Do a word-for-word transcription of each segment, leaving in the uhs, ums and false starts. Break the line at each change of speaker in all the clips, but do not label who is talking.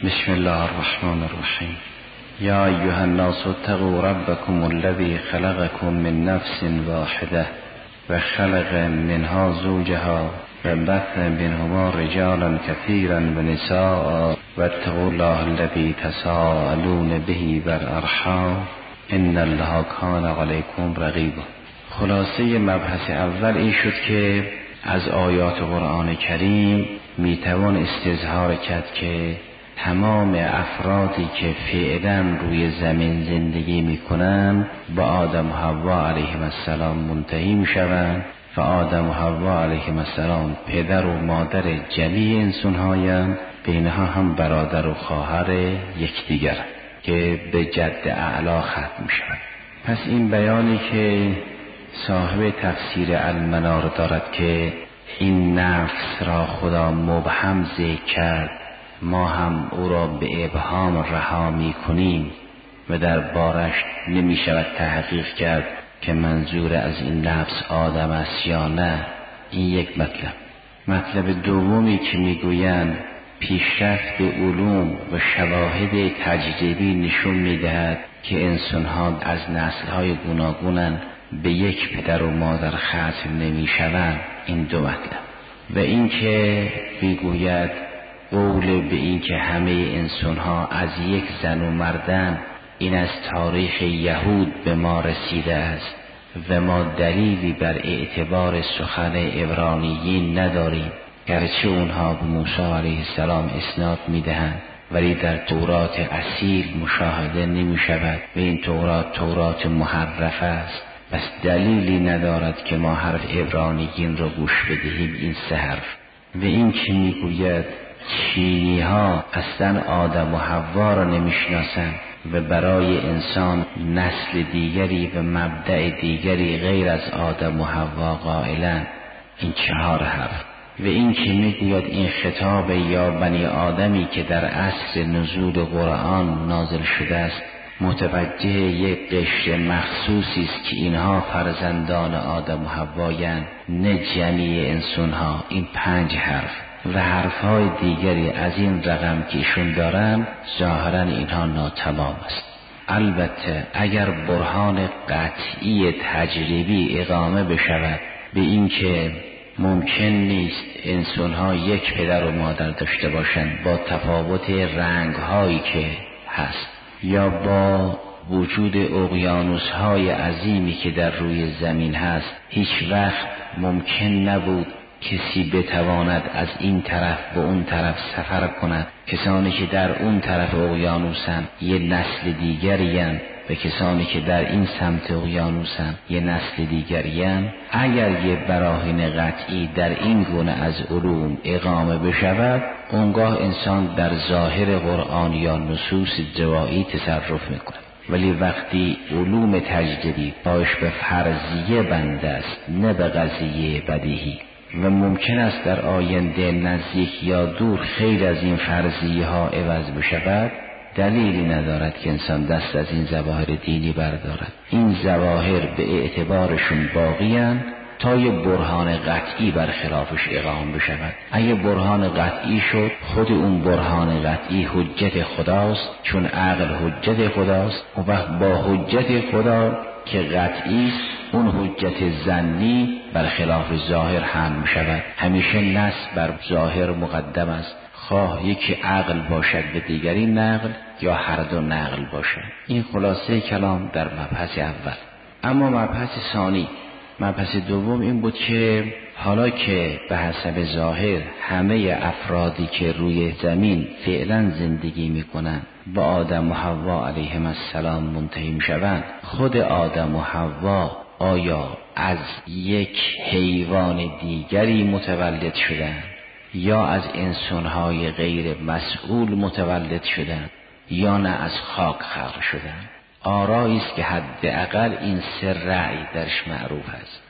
بسم الله الرحمن الرحیم. یا ایها الناس اتقوا ربکم الذی خلقکم من نفس واحده و خلق منها زوجها و بث منهما رجالا کثیرا و نساء و اتقوا الله الذی تساءلون به والارحام ان الله کان علیکم رقیبا. خلاصه مبحث اول این شد که از آیات قرآن کریم میتوان استظهار کرد که تمام افرادی که فعلا روی زمین زندگی میکنن با آدم و حوا علیهم السلام منتهی میشوند و آدم و حوا علیهم السلام پدر و مادر جمیع انسان هایند، بینها هم برادر و خواهر یکدیگر که به جد اعلا ختم میشوند. پس این بیانی که صاحب تفسیر المنار دارد که این نفس را خدا مبهم ذکر کرد، ما هم او را به ابهام رها می کنیم و در بارش نمی شود تحقیق کرد که منظور از این نفس آدم است یا نه. این یک مطلب. مطلب دومی که می گویند پیشرفت علوم و شواهد تجربی نشون می دهد که انسان ها از نسل های گوناگونند، به یک پدر و مادر ختم نمی شوند. این دو مطلب. و این که می گوید قول به این که همه انسان ها از یک زن و مردن، این از تاریخ یهود به ما رسیده است و ما دلیلی بر اعتبار سخن عبرانیین نداریم، گرچه اونها به موسی علیه السلام اسناد میدهند، ولی در تورات اصیل مشاهده نمی شود و این تورات تورات محرف است. بس دلیلی ندارد که ما حرف عبرانیین رو گوش بدهیم. این سه حرف. و این که میگوید چینی ها اصلا آدم و حوا را نمیشناسند و برای انسان نسل دیگری و مبدأ دیگری غیر از آدم و حوا قائلند. این چهار حرف. و این که میگوید این خطاب یا بنی آدمی که در عصر نزول قرآن نازل شده است متوجه یک قشر مخصوصی است که اینها فرزندان آدم و حوایند، نه جمیع انسان ها. این پنج حرف و حرفهای دیگری از این رقم که ایشون دارن ظاهرا اینها ناتمام است. البته اگر برهان قطعی تجربی اقامه بشود به این که ممکن نیست انسانها یک پدر و مادر داشته باشند با تفاوت رنگهایی که هست، یا با وجود اقیانوس‌های عظیمی که در روی زمین هست، هیچ وقت ممکن نبود کسی بتواند از این طرف به اون طرف سفر کند. کسانی که در اون طرف اقیانوسن یه نسل دیگرین و کسانی که در این سمت اقیانوسن یه نسل دیگرین. اگر یه براهین قطعی در این گونه از علوم اقامه بشود، اونگاه انسان در ظاهر قرآن یا نصوص جوایی تصرف میکند. ولی وقتی علوم تجربی پایش به فرضیه بنده است نه به قضیه بدیهی و ممکن است در آینده نزدیک یا دور خیلی از این فرضیه ها عوض بشود، دلیلی ندارد که انسان دست از این ظواهر دینی بردارد. این ظواهر به اعتبارشون باقی‌اند تا یه برهان قطعی برخلافش اقامه بشود. اگه برهان قطعی شد، خود اون برهان قطعی حجت خداست، چون عقل حجت خداست. و وقت با حجت خدا که قطعی است، اون حجت ظنی برخلاف ظاهر حمل می شود. همیشه نص بر ظاهر مقدم است، خواه یکی عقل باشد به دیگری نقل یا هر دو نقل باشد. این خلاصه کلام در مبحث اول. اما مبحث ثانی، مبحث دوم این بود که حالا که به حسب ظاهر همه افرادی که روی زمین فعلا زندگی میکنن با آدم و حوا علیهم السلام منتهی میشوند، خود آدم و حوا آیا از یک حیوان دیگری متولد شدند یا از انسانهای غیر مسئول متولد شدند یا نه از خاک خلق شدند؟ آرایی است که حداقل این سه رأی درش معروف است.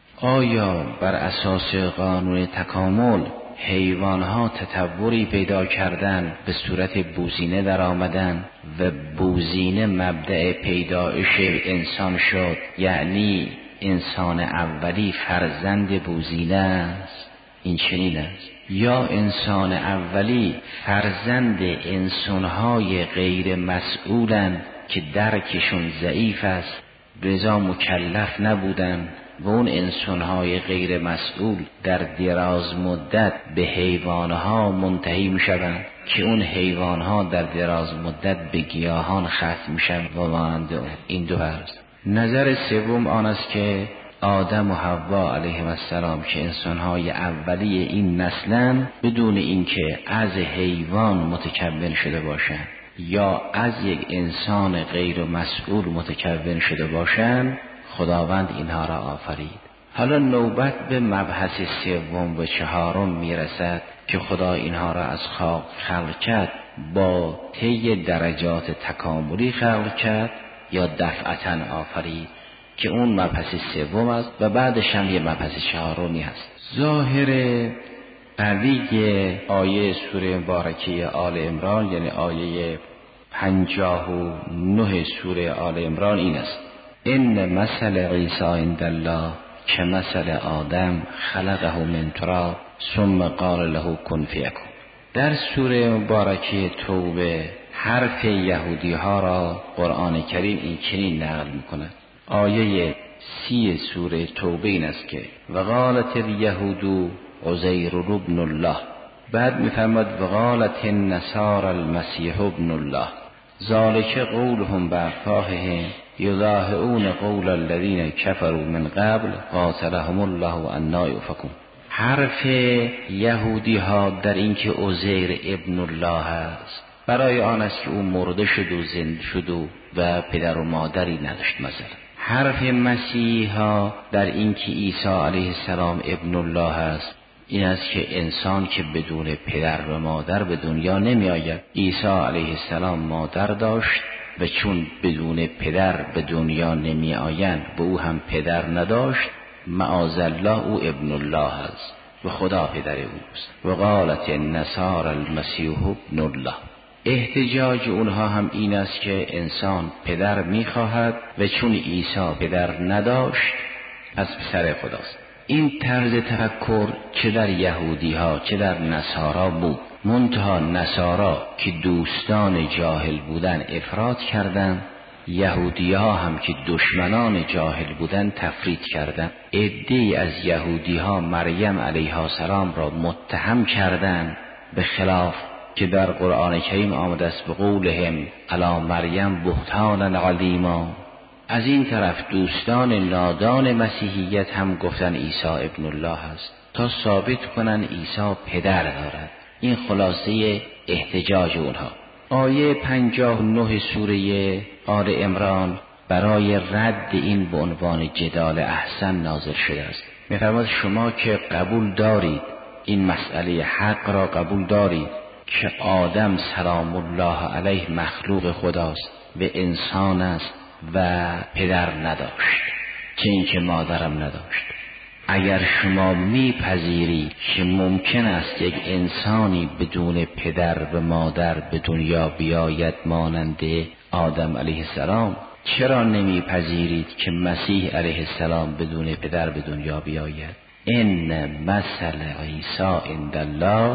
آیا بر اساس قانون تکامل حیوانها تطوری پیدا کردن به صورت بوزینه در آمدن و بوزینه مبدأ پیدایش انسان شد، یعنی انسان اولی فرزند بوزینه است؟ این چنین است. یا انسان اولی فرزند انسانهای غیر مسئولند که درکشون ضعیف است، لذا مکلف نبودند و اون انسانهای غیر مسئول در دراز مدت به حیوانها منتهی می شوند که اون حیوانها در دراز مدت به گیاهان ختم می شوند و مانند این دو فرض. نظر سوم آن است که آدم و حوا علیهم السلام که انسانهای اولی این نسلن، بدون اینکه از حیوان متکون شده باشند یا از یک انسان غیر مسئول متکون شده باشند، خداوند اینها را آفرید. حالا نوبت به مبحث سوم و چهارم میرسد که خدا اینها را از خاک خلق کرد، با طی درجات تکاملی خلق کرد یا دفعتاً آفرید که اون مبحث سوم است و بعدش هم یه مبحث چهارمی هست. ظاهر قوی آیه سوره مبارکه آل عمران یعنی آیه پنجاه و نه سوره آل عمران این است: ان مثل عیسی عند الله کمثل آدم خلقه من تراب ثم قال له کن فیکون. در سوره مبارکه توبه حرف یهودی ها را قرآن کریم این چنین نقل میکند. آیه سی سوره توبه این است که وقالت الیهود عزیر ابن الله، بعد میفرماد وقالت النصارى المسیح ابن الله ذالک قولهم بافواههم یضاهئون قول الذین کفروا من قبل قاتلهم الله انا یؤفکون. حرف یهودی ها در اینکه عزیر ابن الله است برای آن است که او مرده شد و زنده شد و, و پدر و مادری نداشت. مثلا حرف مسیحا در اینکه عیسی علیه السلام ابن الله است این است که انسان که بدون پدر و مادر به دنیا نمی آید. عیسی علیه السلام مادر داشت و چون بدون پدر به دنیا نمی آیند و او هم پدر نداشت، معاذالله او ابن الله است و خدا پدر اوست. و قالت النصارى المسیح ابن الله. احتجاج اونها هم این است که انسان پدر میخواهد و چون عیسی پدر نداشت از پسر خداست. این طرز تفکر چه در یهودی ها چه در نصارا بود، منتها نصارا که دوستان جاهل بودن افراط کردند، یهودی ها هم که دشمنان جاهل بودن تفرید کردند. عده‌ای از یهودی ها مریم علیها السلام را متهم کردند به خلاف که در قرآن کریم آمده است به قولهم علی مریم بهتانا علیما. از این طرف دوستان نادان مسیحیت هم گفتن عیسی ابن الله است تا ثابت کنن عیسی پدر دارد. این خلاصه احتجاج اونها. آیه پنجاه و نه سوره آل عمران برای رد این به عنوان جدال احسن نازل شده است. می‌فرماید شما که قبول دارید این مسئله حق را قبول دارید که آدم سلام الله علیه مخلوق خداست و انسان است و پدر نداشت، چه اینکه مادرم نداشت. اگر شما میپذیرید که ممکن است یک انسانی بدون پدر و مادر به دنیا بیاید مانند آدم علیه السلام، چرا نمیپذیرید که مسیح علیه السلام بدون پدر به دنیا بیاید؟ ان مثل عیسی عند الله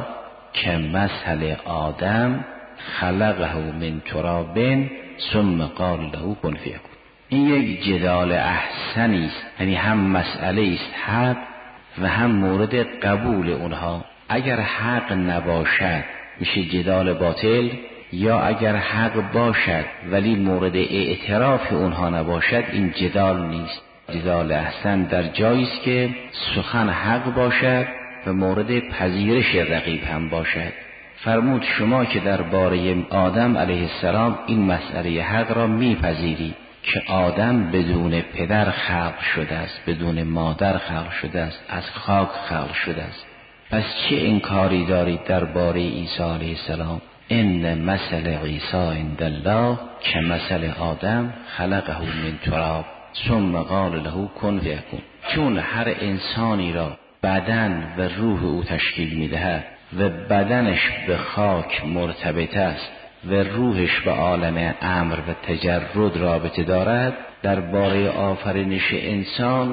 کمثل آدم خلقه من تراب ثم قال له کن فیکون. این یک جدال احسنی است، یعنی هم مسئله است حق و هم مورد قبول اونها. اگر حق نباشد میشه جدال باطل، یا اگر حق باشد ولی مورد اعتراف اونها نباشد این جدال نیست. جدال احسن در جایی است که سخن حق باشد و مورد پذیرش رقیب هم باشد. فرمود شما که درباره آدم علیه السلام این مسئله حق را میپذیرید که آدم بدون پدر خلق شده است، بدون مادر خلق شده است، از خاک خلق شده است، پس چه انکاری دارید درباره عیسی علیه السلام؟ ان مثل عیسی عند الله کمثل آدم خلقه من تراب ثم قال له کن فیکون. چون هر انسانی را بدن و روح او تشکیل میدهد و بدنش به خاک مرتبط است و روحش به عالم امر و تجرد رابطه دارد، درباره آفرینش انسان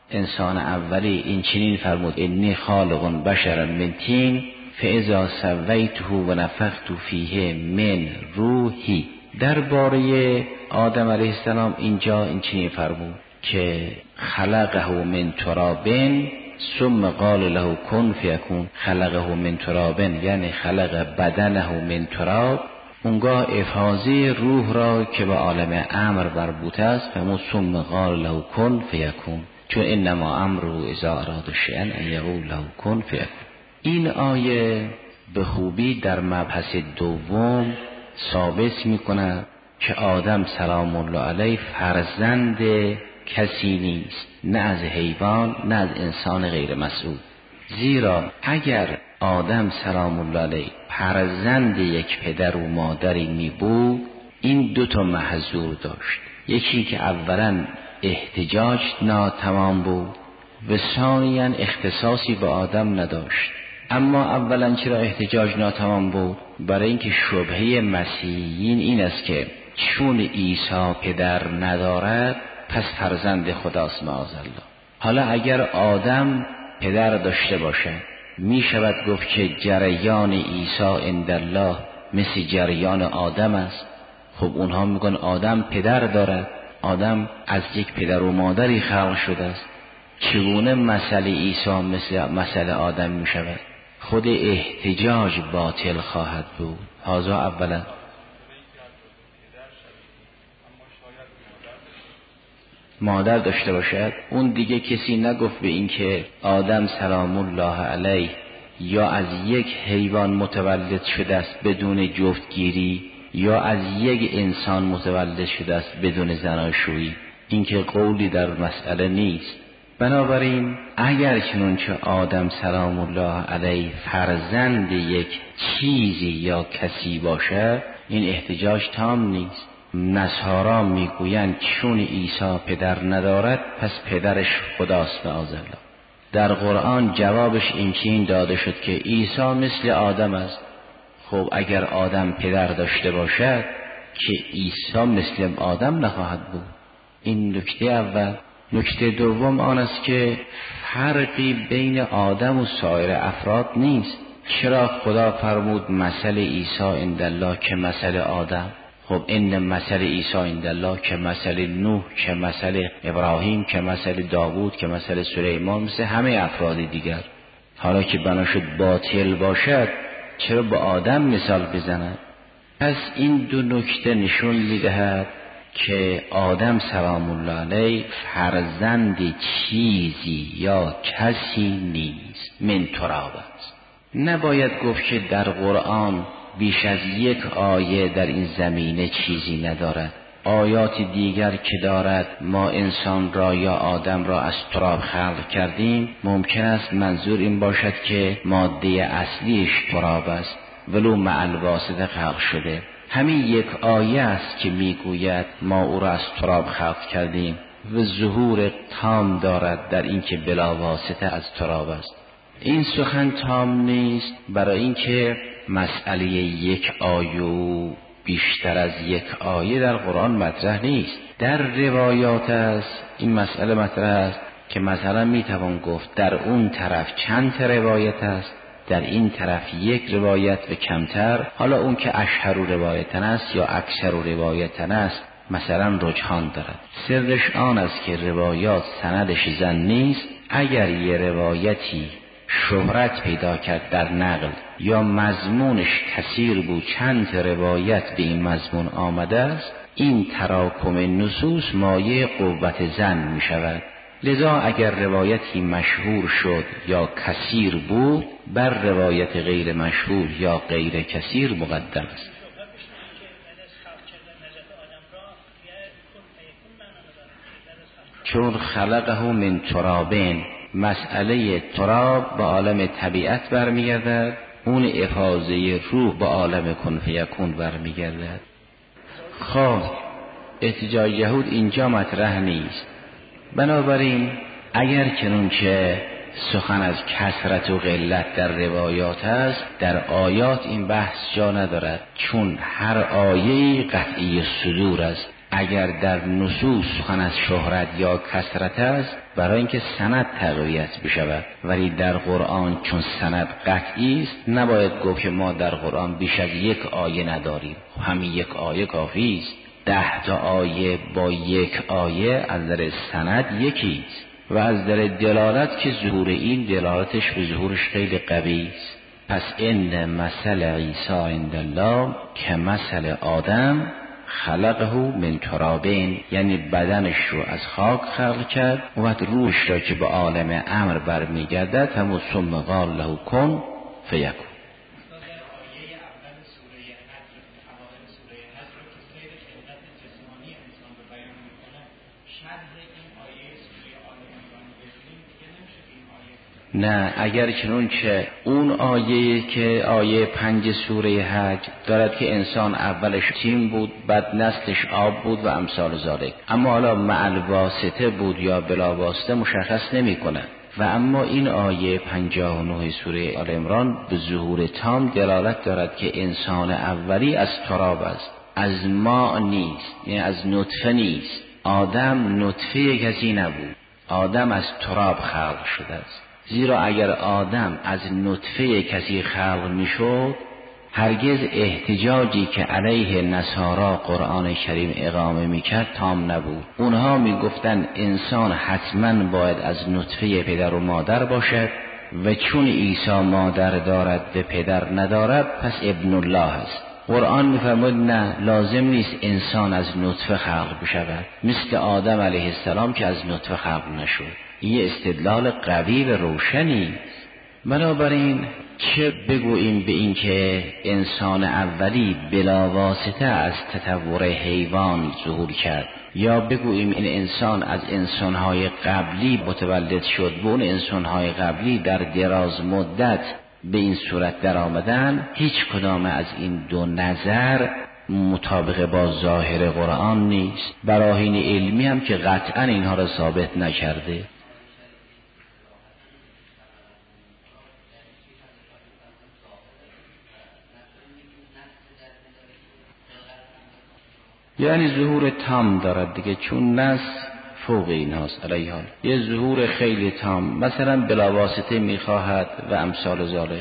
انسان اولی این چنین فرمود انی خالق بشرا من طین فاذا سویته و نفخت فیه من روحی. درباره آدم علیه السلام اینجا این چنین فرمود که خلقه من تراب ثم قال له کن فیکون. خلقه من تراب یعنی خلق بدنه من تراب، اونگاه افاضه روح را که به عالم امر مربوط است فرمود ثم قال له کن فیکون، چون انما امره اذا اراد شیئا ان یقول له کن فیکون. این آیه به خوبی در مبحث دوم ثابت می‌کند که آدم سلام الله علیه فرزند کسی نیست، نه از حیوان نه از انسان غیر مسئول. زیرا اگر آدم سلام الله علیه فرزند یک پدر و مادری می بود، این دو تا محظور داشت. یکی که اولا احتجاج ناتمام بود و ثانیاً اختصاصی به آدم نداشت. اما اولا چرا احتجاج ناتمام بود؟ برای اینکه شبهه مسیحیین این است که چون عیسی پدر ندارد پس فرزند خداست معاذالله. حالا اگر آدم پدر داشته باشه می شود گفت که جریان عیسی عندالله مثل جریان آدم است. خب اونها میگن آدم پدر دارد، آدم از یک پدر و مادری خلق شده است، چگونه مسئله عیسی مثل مسئله آدم می شود؟ خود احتجاج باطل خواهد بود. هذا اولا. مادر داشته باشد، اون دیگه کسی نگفت به این که آدم سلام الله علیه یا از یک حیوان متولد شده است بدون جفتگیری یا از یک انسان متولد شده است بدون زناشویی. این که قولی در مسئله نیست. بنابراین اگر چنانچه آدم سلام الله علیه فرزند یک چیزی یا کسی باشه، این احتجاج تام نیست. نصارا میگویند چون عیسی پدر ندارد پس پدرش خداست معاذالله. در قرآن جوابش این چین داده شد که عیسی مثل آدم است. خب اگر آدم پدر داشته باشد که عیسی مثل آدم نخواهد بود. این نکته اول. نکته دوم آن است که فرقی بین آدم و سایر افراد نیست. چرا خدا فرمود مثل عیسی عندالله که مثل آدم؟ خب این مثل عیسی عندالله که مثل نوح، که مثل ابراهیم، که مثل داوود، که مثل سلیمان، مثل همه افراد دیگر. حالا که بنا شد باطل باشد چرا با آدم مثال بزند؟ پس این دو نکته نشون میدهد که آدم سلام الله علیه فرزند چیزی یا کسی نیست، من تراب است. نباید گفت که در قرآن بیش از یک آیه در این زمینه چیزی ندارد. آیات دیگر که دارد ما انسان را یا آدم را از تراب خلق کردیم، ممکن است منظور این باشد که ماده اصلیش تراب است ولو مع الواسطه خلق شده. همین یک آیه است که میگوید ما او را از تراب خلق کردیم و ظهور تام دارد در این که بلا واسطه از تراب است. این سخن تام نیست برای اینکه مسئله یک آیه بیشتر از یک آیه در قرآن مطرح نیست. در روایات است این مسئله مطرح است که مثلا میتوان گفت در اون طرف چند تا روایت است، در این طرف یک روایت و کمتر. حالا اون که اشهر روایتن است یا اکثر روایتن است مثلا رجحان دارد. سرش آن است که روایات سندش زن نیست. اگر یه روایتی شهرت پیدا کرد در نقل یا مضمونش کثیر بود، چند روایت به این مضمون آمده است، این تراکم نصوص مایه قوت زن می شود. لذا اگر روایتی مشهور شد یا کثیر بود بر روایت غیر مشهور یا غیر کثیر مقدم است. چون خلقه من ترابین، مسئله تراب به عالم طبیعت برمیگردد، اون افاضه روح به عالم کن فیکون برمیگردد. خب احتجاج یهود اینجا مطرح نیست. بنابراین اگر چنانچه سخن از کثرت و قلت در روایات است، در آیات این بحث جا ندارد، چون هر آیه قطعی صدور است. اگر در نصوص سخن از شهرت یا کثرت است برای اینکه سند تقویت بشود، ولی در قرآن چون سند قطعی است نباید گفت که ما در قرآن بیش از یک آیه نداریم. همین یک آیه کافی است. ده تا آیه با یک آیه از نظر سند یکی است و از نظر دلالت که ظهور این دلالتش به ظهورش خیلی قوی است. پس ان مثل عیسی عند الله که مثل آدم خلقه من ترابین، یعنی بدنش رو از خاک خلق کرد و بعد روش را که به عالم امر برمیگردد همون ثم قال له کن فیکون. نه، اگر چنون چه اون آیه که آیه پنج سوره حج دارد که انسان اولش تیم بود بعد نسلش آب بود و امثال ذالک، اما حالا مع الواسطه بود یا بلا واسطه مشخص نمی کنه. و اما این آیه پنجاه و نه سوره آل عمران به ظهور تام دلالت دارد که انسان اولی از تراب است، از ماء نیست، یعنی از نطفه نیست. آدم نطفه کسی نبود، آدم از تراب خلق شده است. زیرا اگر آدم از نطفه کسی خلق میشد هرگز احتجاجی که علیه نصارا قرآن کریم اقامه میکرد تام نبود. اونها میگفتند انسان حتما باید از نطفه پدر و مادر باشد و چون عیسی مادر دارد و پدر ندارد پس ابن الله است. قرآن میفرماید نه، لازم نیست انسان از نطفه خلق بشود، مثل آدم علیه السلام که از نطفه خلق نشد. این استدلال قوی و روشنی. بنابراین چه بگوییم به این که انسان اولی بلا واسطه از تطور حیوان ظهور کرد، یا بگوییم این انسان از انسانهای قبلی متولد شد و اون انسانهای قبلی در دراز مدت به این صورت در آمدن، هیچ کدام از این دو نظر مطابق با ظاهر قرآن نیست. براهین علمی هم که قطعا اینها را ثابت نکرده. یعنی ظهور تام دارد دیگه، چون نس فوق این هاست علیه حال. یه ظهور خیلی تام، مثلا بلاواسطه میخواهد و امثال ذالک.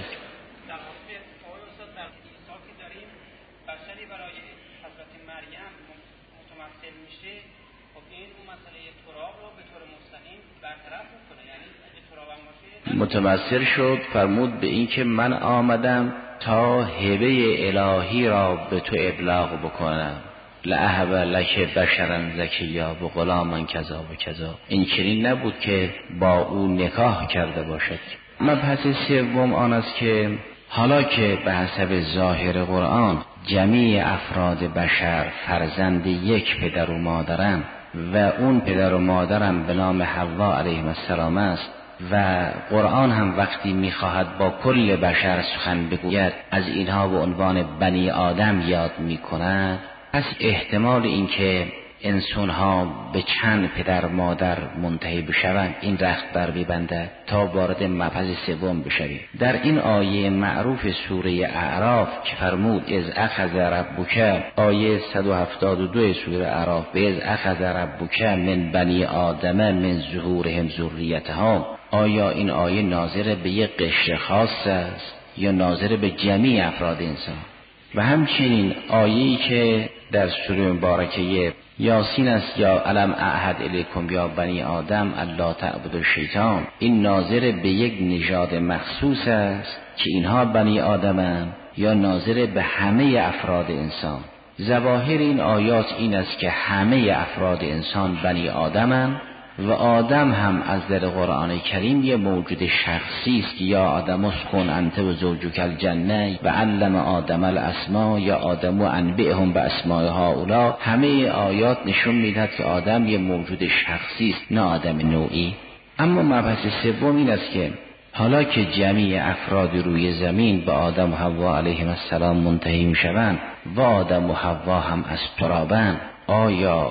متمثل شد فرمود به این که من آمدم تا هبه الهی را به تو ابلاغ بکنم، لأهب لک بشرا زکیا و غلاما کذا و کذا. این چنین نبود که با او نکاح کرده باشد. مبحث سوم آن است که حالا که به حسب ظاهر قرآن جمیع افراد بشر فرزند یک پدر و مادرند و اون پدر و مادرم به نام حوا علیه السلام است و قرآن هم وقتی میخواهد با کل بشر سخن بگوید از اینها به عنوان بنی آدم یاد میکند، پس احتمال این که انسانها به چند پدر مادر منتهی بشوند این رخت بر میبنده تا وارد مبحث سوم بشویم. در این آیه معروف سوره اعراف که فرمود از اخذ ربک، آیه صد و هفتاد و دو سوره اعراف، به از اخذ ربک من بنی آدم من ظهورهم ذریتهم، آیا این آیه ناظر به یک قشر خاص است یا ناظر به جمیع افراد انسان؟ و همچنین آیه‌ای که در سوره مبارکه یاسین است، یا الم اعهد الیکم یا بنی آدم الا تعبدوا الشیطان، این ناظر به یک نژاد مخصوص است که اینها بنی آدمند یا ناظر به همه افراد انسان؟ ظواهر این آیات این است که همه افراد انسان بنی آدمند و آدم هم از در قرآن کریم یه موجود شخصی است که یا آدم اسکن انت و زوجک الجنه و علم آدم الاسماء یا آدم و انبئهم به اسماء هؤلاء. همه آیات نشون میدهد که آدم یه موجود شخصی است، نه آدم نوعی. اما مبحث سوم این است که حالا که جمیع افراد روی زمین به آدم و حوا علیهم السلام منتهی میشوند و آدم و حوا هم از ترابند، آیا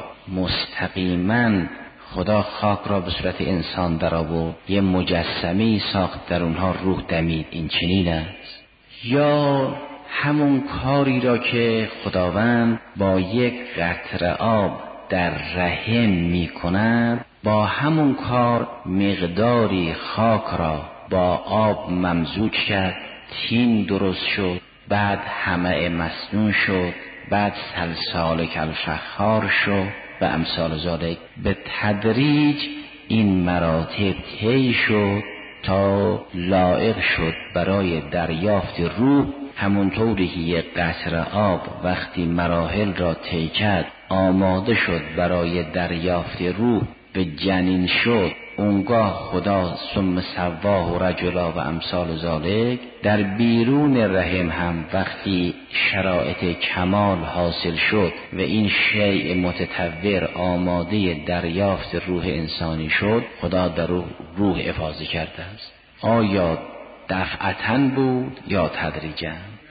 مستقیما خدا خاک را به صورت انسان در آورد، یه مجسمه ساخت در اونها روح دمید، این چنین است؟ یا همون کاری را که خداوند با یک قطره آب در رحم می کند، با همون کار مقداری خاک را با آب ممزوج کرد، تین درست شد، بعد حمأ مسنون شد، بعد سلسال کالفخار شد و امثال ذالک. به تدریج این مراتب طی شد تا لایق شد برای دریافت روح. همونطوری که یک قطره آب وقتی مراحل را طی کرد آماده شد برای دریافت روح، به جنین شد، اونگاه خدا ثم سواه رجلا و امثال ذالک. در بیرون رحم هم وقتی شرایط کمال حاصل شد و این شیء متطور آماده دریافت روح انسانی شد، خدا در روح, روح افاضه کرده است. آیا دفعتاً بود یا تدریجاً؟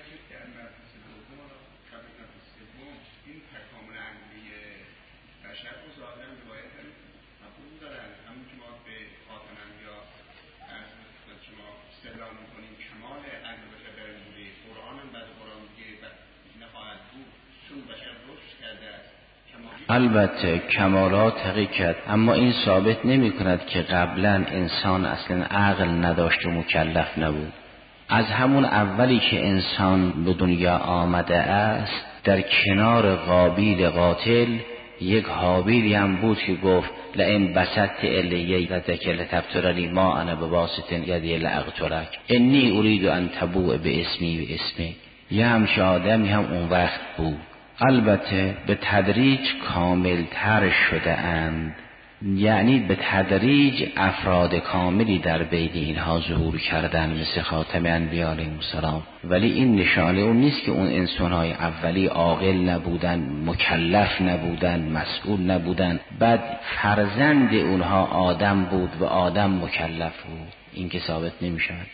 البته کمالات تحقیق کرد، اما این ثابت نمی کند که قبلا انسان اصلا عقل نداشت و مکلف نبود. از همون اولی که انسان به دنیا آمده است، در کنار قابیل قاتل یک حابیلی هم بود که گفت لئن بسطت الی یدک لتقتلنی ما انا بباسط یدی لاقتلک انی ارید ان تبوء باسمی و اسمک. یه همچه آدمی هم اون وقت بود. البته به تدریج کامل تر شده اند، یعنی به تدریج افراد کاملی در بین اینها ظهور کردن مثل خاتم انبیاء علیهم السلام. ولی این نشانه اون نیست که اون انسان‌های اولی عاقل نبودن، مکلف نبودن، مسئول نبودن، بعد فرزند اونها آدم بود و آدم مکلف بود. این که ثابت نمی‌شود.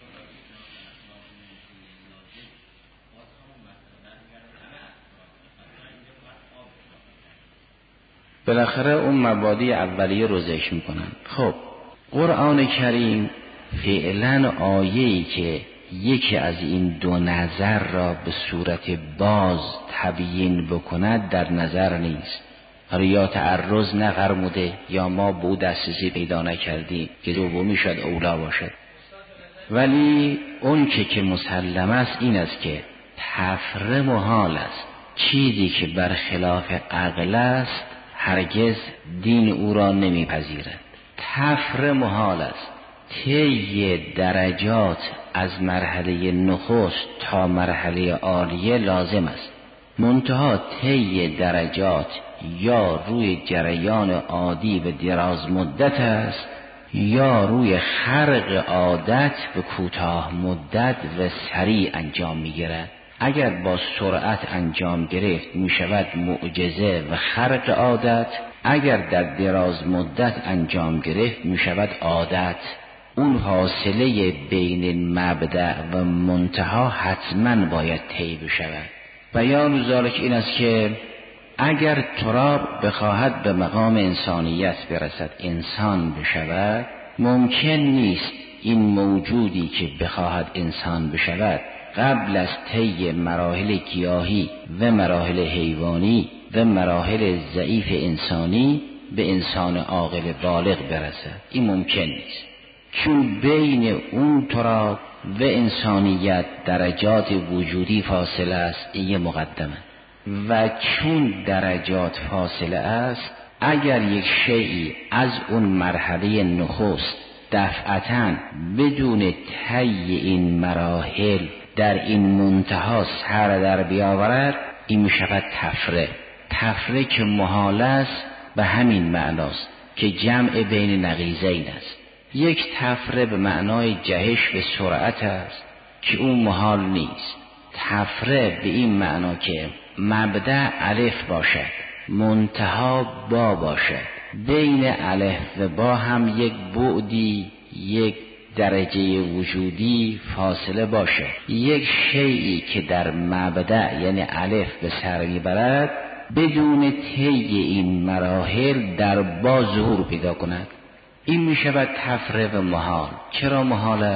بالاخره اون مبادی اولیه رو ذکر میکنن. خب قرآن کریم فعلا آیه‌ای که یکی از این دو نظر را به صورت باز تبیین بکند در نظر نیست. حالا یا تعرض نفرموده یا ما به او دسترسی پیدا نکردیم که دومی شاید اولا باشد. ولی اون که که مسلم است این است که تفره محال است. چیزی که برخلاف عقل است هرگز دین او را نمیپذیرد. تفره محال است. طی درجات از مرحله نخست تا مرحله عالیه لازم است. منتها طی درجات یا روی جریان عادی و دراز مدت است یا روی خرق عادت به کوتاه مدت و سریع انجام میگیرد. اگر با سرعت انجام گرفت می شود معجزه و خرق عادت، اگر در دراز مدت انجام گرفت می شود عادت. اون حاصله بین مبدأ و منتها حتما باید طی بشود. بیان ذالک این است که اگر تراب بخواهد به مقام انسانیت برسد، انسان بشود، ممکن نیست این موجودی که بخواهد انسان بشود قبل از طی مراحل گیاهی و مراحل حیوانی و مراحل ضعیف انسانی به انسان عاقل بالغ برسد. این ممکن نیست، چون بین اون تراب و انسانیت درجات وجودی فاصله است. این یه مقدمه. و چون درجات فاصله است، اگر یک شیئی از اون مرحله نخست دفعتاً بدون طی این مراحل در این منتها سر در بیاورد، این می شود تفره. تفره که محال است به همین معناست که جمع بین نقیضین است. یک تفره به معنای جهش و سرعت است که اون محال نیست. تفره به این معنا که مبدأ الف باشد، منتها با باشد، بین الف و با هم یک بعدی، یک درجه وجودی فاصله باشه. یک شیئی که در مبدأ یعنی الف به سر میبرد بدون طی این مراحل در با ظهور پیدا کند. این میشود تفره و محال. چرا محال است؟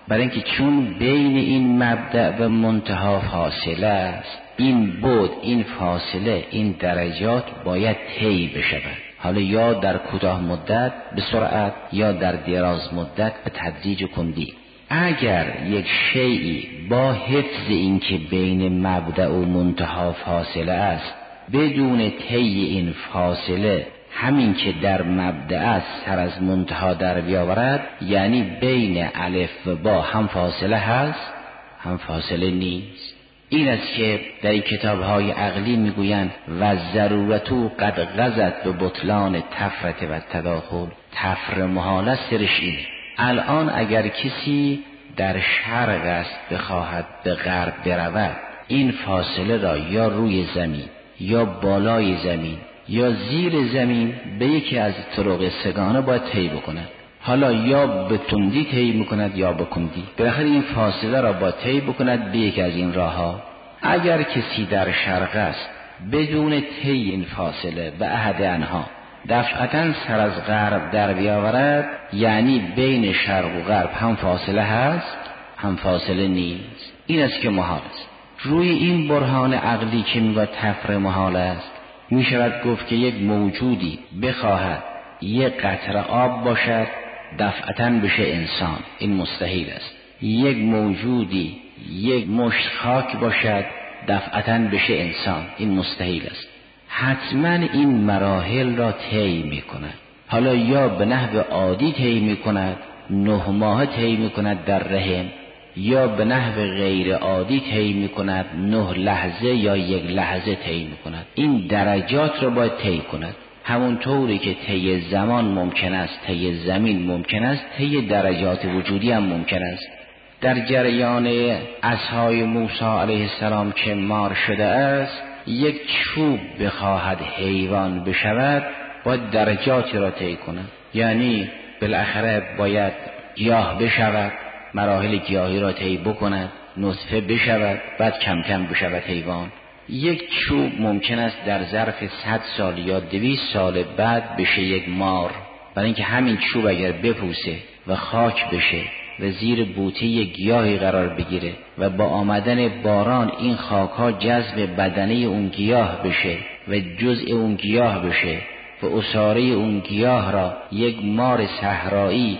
برای اینکه چون بین این مبدأ و منتها فاصله است، این بود، این فاصله، این درجات باید طی بشود، حالا یا در کوتاه مدت به سرعت یا در دراز مدت به تدریج و کندی. اگر یک شیئی با حفظ اینکه بین مبدأ و منتها فاصله است، بدون طی این فاصله همین که در مبدأ است سر از منتها در بیاورد، یعنی بین الف و با هم فاصله هست هم فاصله نیست. این است که در کتاب‌های عقلی میگویند و ضرورتو قد غزت به بطلان تفرت و تداخل. تفر محال است سرش اینه. الان اگر کسی در شرق است بخواهد به غرب برود، این فاصله را یا روی زمین یا بالای زمین یا زیر زمین به یکی از طرق سگانه باید طی بکند. حالا یا به تندی طی میکند یا به کندی، بالاخره این فاصله را باید طی بکند به یکی از این راه ها. اگر کسی در شرق است بدون طی این فاصله به احد آنها دفعتاً سر از غرب در بیاورد، یعنی بین شرق و غرب هم فاصله هست هم فاصله نیست. این است که محال است. روی این برهان عقلی که میگه تفر محال است، می شود گفت که یک موجودی بخواهد یک قطره آب باشد دفعتاً بشه انسان، این مستحیل است. یک موجودی یک مشت خاک باشد دفعتاً بشه انسان، این مستحیل است. حتما این مراحل را طی می کند. حالا یا به نحو عادی طی می کند، نه ماه طی می کند در رحم، یا به نحو غیر عادی طی می کند، نه لحظه یا یک لحظه طی می کند. این درجات را باید طی کند. همون طوری که طی زمان ممکن است، طی زمین ممکن است، طی درجات وجودی هم ممکن است. در جریان عصای موسی علیه السلام که مار شده است، یک چوب بخواهد حیوان بشود باید درجاتی را طی کند، یعنی بالاخره باید گیاه بشود، مراحل گیاهی را طی بکند، نطفه بشود، بعد کم کم بشود حیوان. یک چوب ممکن است در ظرف صد سال یا دویست سال بعد بشه یک مار، برای اینکه همین چوب اگر بپوسه و خاک بشه و زیر بوته گیاهی قرار بگیره و با آمدن باران این خاک ها جذب بدنه اون گیاه بشه و جزء اون گیاه بشه و عصاره اون گیاه را یک مار صحرایی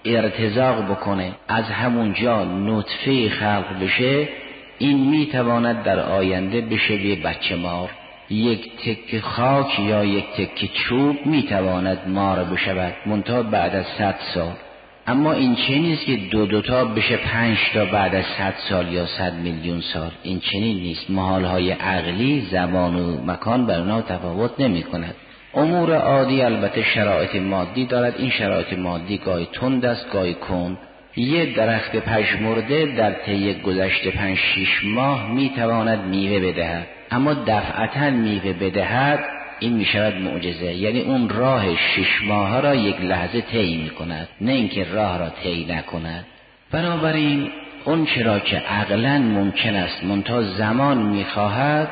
ارتزاق بکنه، از همونجا نطفه خلق بشه، این میتواند در آینده بشه به بچه مار. یک تک خاک یا یک تک چوب میتواند مار بشود، منتها بعد از صد سال. اما این چنین نیست که دو دوتا بشه پنج تا بعد از صد سال یا صد میلیون سال. این چنین نیست. محالهای عقلی زمان و مکان بر اونها تفاوت نمی کند. امور عادی البته شرایط مادی دارد. این شرایط مادی گاهی تند است گاهی کند. یک درخت پژمرده در طی گذشته پنج شش ماه میتواند میوه بدهد، اما دفعتا میوه بدهد این میشود معجزه، یعنی اون راه شش ماه را یک لحظه طی میکند، نه اینکه راه را طی نکند. بنابراین اون چرا که عقلا ممکن است منتها زمان میخواهد،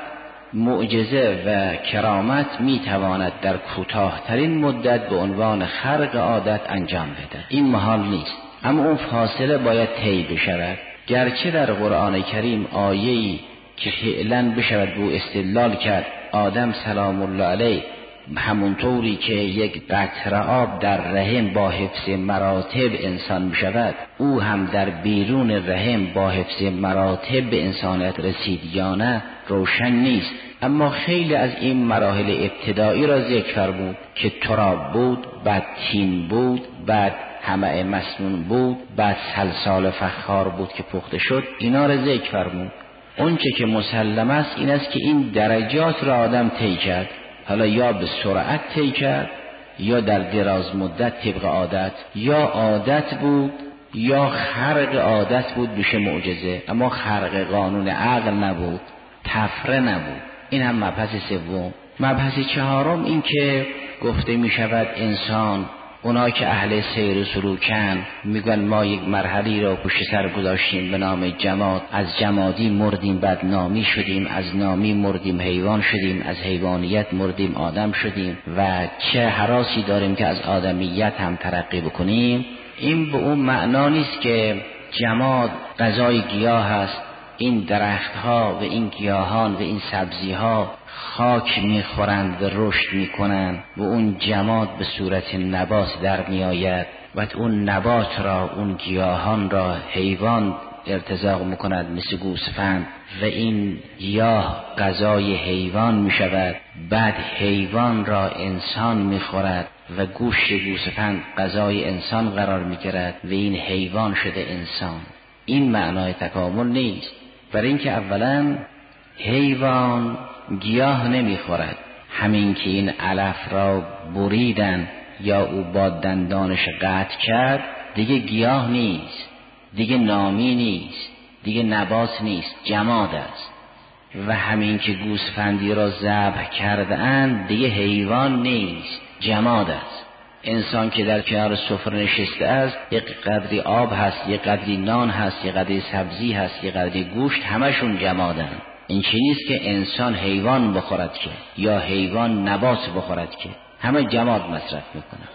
معجزه و کرامت میتواند در کوتاه‌ترین مدت به عنوان خرق عادت انجام بده. این محال نیست، اما اون فاصله باید طی بشود. گرچه در قرآن کریم آیه‌ای که فعلا بشود به استدلال کرد، آدم سلام الله علیه همونطوری که یک قطره آب در رحم با حفظ مراتب انسان بشود، او هم در بیرون رحم با حفظ مراتب به انسانیت رسید یا نه روشن نیست. اما خیلی از این مراحل ابتدایی را ذکر فرمود که تراب بود، بعد تین بود، بعد حمأ مسنون بود، بعد سلسال فخار بود که پخته شد. اینا را ذکر فرمود. اون چه که مسلم است این است که این درجات را آدم طی کرد، حالا یا به سرعت طی کرد یا در دراز مدت طبق عادت، یا عادت بود یا خرق عادت بود بشه معجزه، اما خرق قانون عقل نبود، تفره نبود. این هم مبحث سوم. مبحث چهارم این که گفته می شود انسان، اونا که اهل سیر و سلوکن میگن ما یک مرحله را پشت سر گذاشتیم به نام جماد، از جمادی مردیم بعد نامی شدیم، از نامی مردیم حیوان شدیم، از حیوانیت مردیم آدم شدیم و چه هراسی داریم که از آدمیت هم ترقی بکنیم. این به اون معنا نیست که
جماد غذای گیاه است، این درختها و این گیاهان و این سبزیها خاک میخورند و رشد میکنند و اون جماد به صورت نبات در میآید و اون نبات را، اون گیاهان را حیوان ارتزاق میکند مثل گوسفند و این گیاه غذای حیوان میشود. بعد حیوان را انسان میخورد و گوشت گوسفند غذای انسان قرار میگیرد و این حیوان شده انسان. این معنای تکامل نیست، برای اینکه اولا حیوان گیاه نمیخورد، همین که این علف را بریدن یا او با دندانش قطع کرد دیگه گیاه نیست، دیگه نامی نیست، دیگه نبات نیست، جماد است. و همین که گوسفندی را ذبح کرده‌اند دیگه حیوان نیست، جماد است. انسان که در کنار سفره نشسته است، یک قدری آب هست، یک قدری نان هست، یک قدری سبزی هست، یک قدری گوشت، همشون جمادن. این چیزی نیست که انسان حیوان بخورد که یا حیوان نبات بخورد که، همه جماد مصرف میکنن.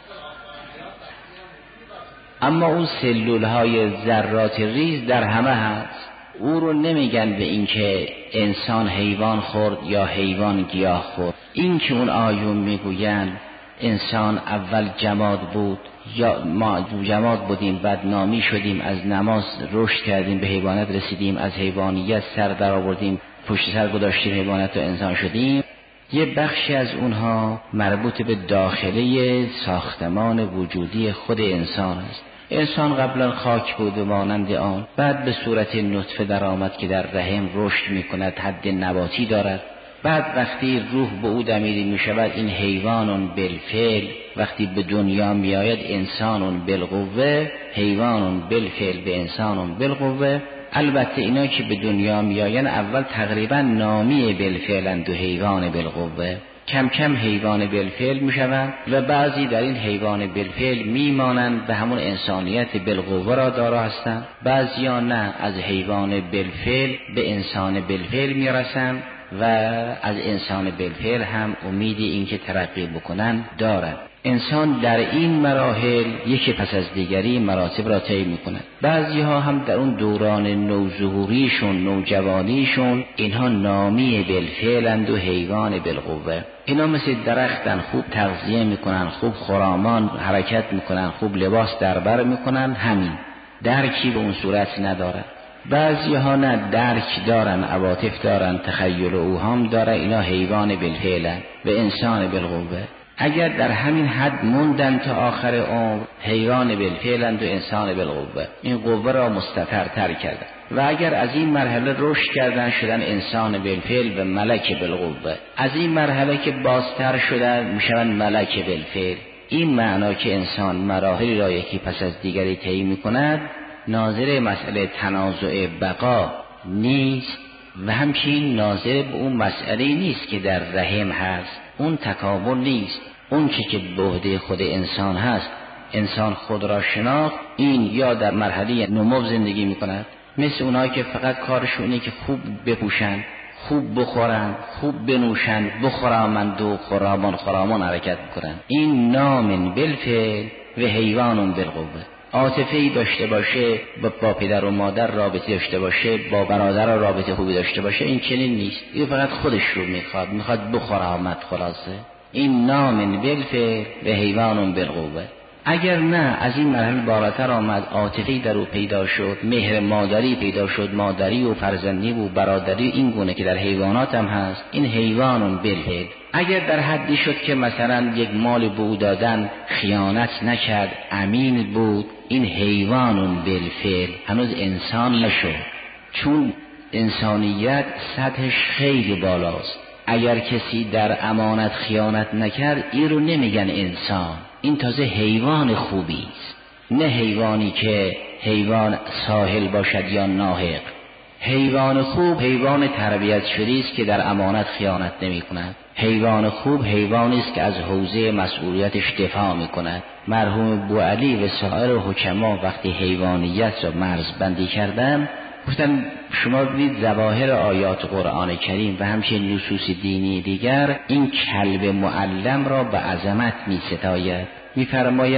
اما اون سلول های ذرات ریز در همه هست، او رو نمیگن به این که انسان حیوان خورد یا حیوان گیاه خورد. این که اون آیون میگوین انسان اول جماد بود یا ما جماد بودیم بعد نامی شدیم، از نماز رشد کردیم به حیوانات رسیدیم، از حیوانیت سر در آوردیم پشت سر گذاشتیم حیوانات و انسان شدیم، یه بخشی از اونها مربوط به داخله ساختمان وجودی خود انسان است. انسان قبلا خاک بود و مانند آن، بعد به صورت نطفه در آمد که در رحم رشد می کند، حد نباتی دارد. بعد وقتی روح به او دمیده می شود، این حیوانون بالفعل وقتی به دنیا می آید انسانون بالقوه، حیوانون بالفعل به انسانون بالقوه. البته اینا که به دنیا می آین اول تقریبا نامی بالفعلند و حیوان بالقوه، کم کم حیوان بالفعل می شوند و بعضی در این حیوان بالفعل می مانند به همون انسانیت بالقوه را دارا هستند، بعضی ها نه، از حیوان بالفعل به انسان بالفعل می رسند و از انسان بالفعل هم امید این که ترقی بکنن دارد. انسان در این مراحل یکی پس از دیگری مراتب را طی می‌کند. بعضی ها هم در اون دوران نوظهوریشون، نوجوانیشون، اینها نامی بالفعلند و حیوان بالقوه. اینا مثل درختن، خوب تغذیه میکنن، خوب خرامان حرکت میکنن، خوب لباس دربر میکنن، همین درکی به اون صورت ندارد. بعضی ها نه، درک دارن، عواطف دارن، تخیل و اوهام دارن، اینا حیوان بالفعلن و انسان بالقوه. اگر در همین حد موندن تا آخر عمر، حیوان بالفعلند و انسان بالقوه، این قوه را مستترتر کردن. و اگر از این مرحله رشد کردن شدن انسان بالفعل و ملک بالقوه، از این مرحله که بازتر شدن میشن ملک بالفعل. این معنا که انسان مراحلی را یکی پس از دیگری طی میکند، ناظر مسئله تنازع بقا نیست و همچنین ناظر به اون مسئله نیست که در رحم هست، اون تکامل نیست. اون که که به عهده خود انسان هست، انسان خود را شناخت، این یا در مرحله نمو زندگی میکند، مثل اونایی که فقط کارشونه که خوب بپوشن، خوب بخورن، خوب بنوشن، بخرامند و خرامان خرامان حرکت بکنن. این نام بالفعل و حیوان بالقوه. عاطفه‌ای داشته باشه، با پدر و مادر رابطه داشته باشه، با برادر رابطه خوبی داشته باشه، این چنین نیست. این فقط خودش رو میخواد، میخواد بخرامد خلاصه. این نام بالفعل و حیوان بالقوه. اگر نه، از این مرحله بالاتر آمد، عاطفه‌ای در او پیدا شد، مهر مادری پیدا شد، مادری و فرزندی و برادری این گونه که در حیوانات هم هست، این حیوان بالفعل. اگر در حدی شد که مثلا یک مال به او دادن خیانت نکرد، امین بود، این حیوان بالفعل، هنوز انسان نشد، چون انسانیت سطحش خیلی بالاست. اگر کسی در امانت خیانت نکرد، این رو نمیگن انسان، این تازه حیوان خوبی است، نه حیوانی که حیوان ساحل باشد یا ناحق. حیوان خوب حیوان تربیت شده است که در امانت خیانت نمی کند. حیوان خوب حیوانی است که از حوزه مسئولیتش دفاع می کند. مرحوم بوعلی و سایر حکما وقتی حیوانیت را مرز بندی کردن، گفتن شما ببینید ظواهر آیات قرآن کریم و همچنین نصوص دینی دیگر این کلب معلم را به عظمت می ستاید. می فرماید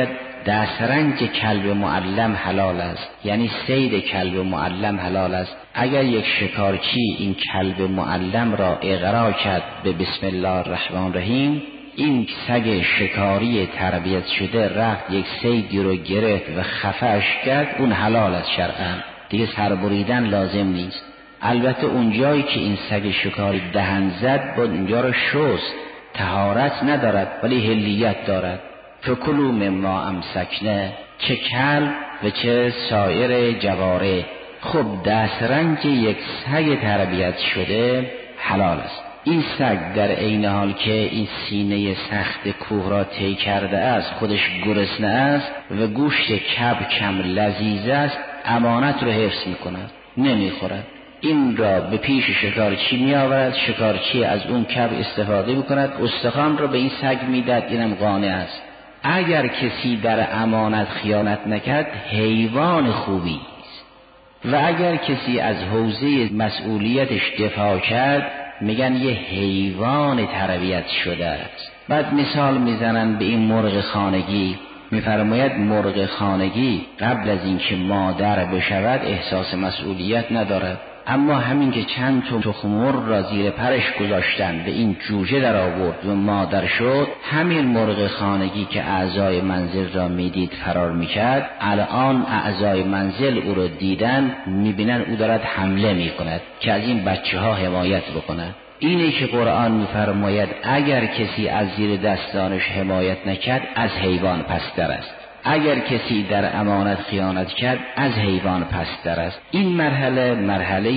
دسترنج کلب معلم حلال است، یعنی صید کلب معلم حلال است. اگر یک شکارچی این کلب معلم را اغرا کرد به بسم الله الرحمن الرحیم، این سگ شکاری تربیت شده رفت یک صیدی رو گرفت و خفه‌اش کرد، اون حلال است شرعاً، دیگه سر بریدن لازم نیست. البته اونجایی که این سگ شکاری دهن زد با اونجا رو شست، طهارت ندارد ولی حلیت دارد. فکلوا مما امسکنا، چه کلب و چه سایر جواره. خب دسترنج یک سگ تربیت شده حلال است. این سگ در عین حال که این سینه سخت کوه را طی کرده است، خودش گرسنه است و گوشت کبکم لذیذ است، امانت رو حفظ می‌کند، نمی‌خورد. این را به پیش شکارچی می آورد، شکارچی از اون کب استفاده می‌کند، استخوان را به این سگ می‌دهد، اینم قانع است. اگر کسی در امانت خیانت نکرد حیوان خوبی است، و اگر کسی از حوزه مسئولیتش دفاع کرد میگن یه حیوان تربیت شده است. بعد مثال میزنن به این مرغ خانگی، میفرماید مرغ خانگی قبل از اینکه مادر بشود احساس مسئولیت ندارد، اما همین که چند تا تخم مرغ را زیر پرش گذاشتن به این جوجه در آورد و مادر شد، همین مرغ خانگی که اعضای منزل را میدید فرار میکرد، الان اعضای منزل او را دیدن میبینن او دارد حمله میکند که از این بچه ها حمایت بکند. اینه که قرآن میفرماید اگر کسی از زیر دستانش حمایت نکرد از حیوان پستر است، اگر کسی در امانت خیانت کرد از حیوان پستر است. این مرحله مرحله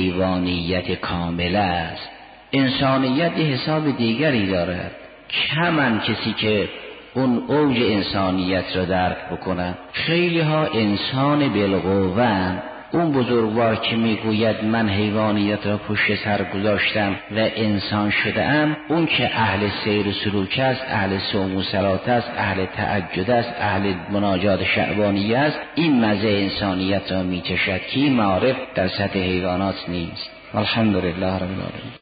حیوانیت کامله است. انسانیت حساب دیگری دارد. کمن کسی که اون اوج انسانیت را درک بکنه. خیلی ها انسان بالقوه، اون بزرگوار که میگوید من حیوانیت را پشت سر گذاشتم و انسان شده‌ام، اون که اهل سیر و سلوک است، اهل صوم و صلات است، اهل تهجد است، اهل مناجات شعبانی است، این مزه انسانیت را میچشد که این معارف در سطح حیوانات نیست. الحمدلله رب العالمین.